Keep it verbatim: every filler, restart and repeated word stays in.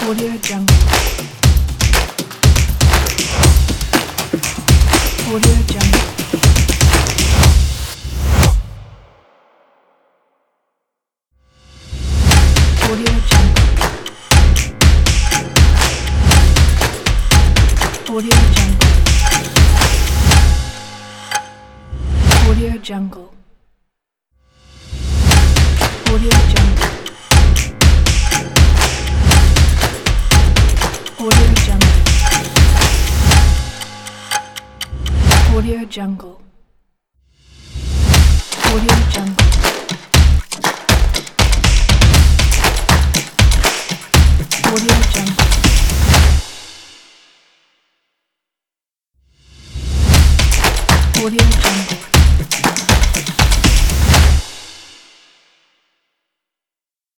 Audio Jungle. Audio Jungle. Audio Jungle. Audio Jungle. Audio Jungle. Audio Jungle. Audio Jungle. Audio Jungle. Audio Jungle. Audio Jungle. Audio Jungle.